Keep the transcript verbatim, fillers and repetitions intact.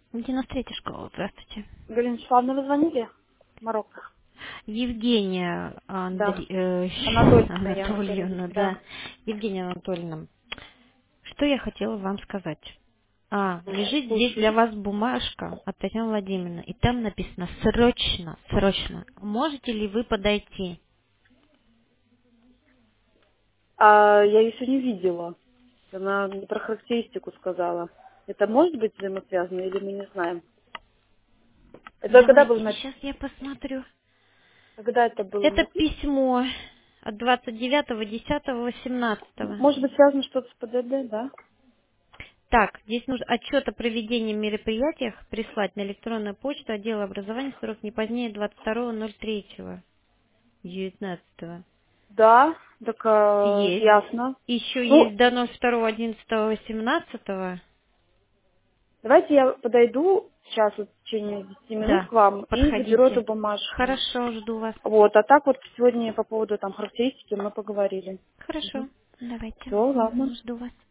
девяносто третья школа, здравствуйте. Галина Вячеславовна, вы звонили? Марокко. Евгения Да. Андре... э, Анатольевна и Анатольевна. Анатольевна, Да. да. Евгения Анатольевна, что я хотела вам сказать? А, лежит здесь для Слушаю. вас бумажка от Татьяны Владимировны, и там написано «Срочно, срочно». Можете ли вы подойти? А я ее сегодня видела. Она мне про характеристику сказала. Это может быть взаимосвязано или мы не знаем? Это когда Давайте, был на... сейчас я посмотрю. Когда это было Это написано? письмо от двадцать девятого десятого восемнадцатого. Может быть связано что-то с ПДД, да? Так, здесь нужно отчет о проведении мероприятиях прислать на электронную почту отдела образования в срок не позднее двадцать второго ноль третьего девятнадцатого. Да, так э, Есть. ясно. Еще Ну, есть до ноль второго одиннадцатого восемнадцатого. давайте я подойду сейчас вот в течение десяти минут Да, к вам и заберу эту подходите. бумажку. Хорошо, жду вас. Вот, а так вот сегодня по поводу там характеристики мы поговорили. Хорошо, давайте. Все, ладно. Мгм, жду вас.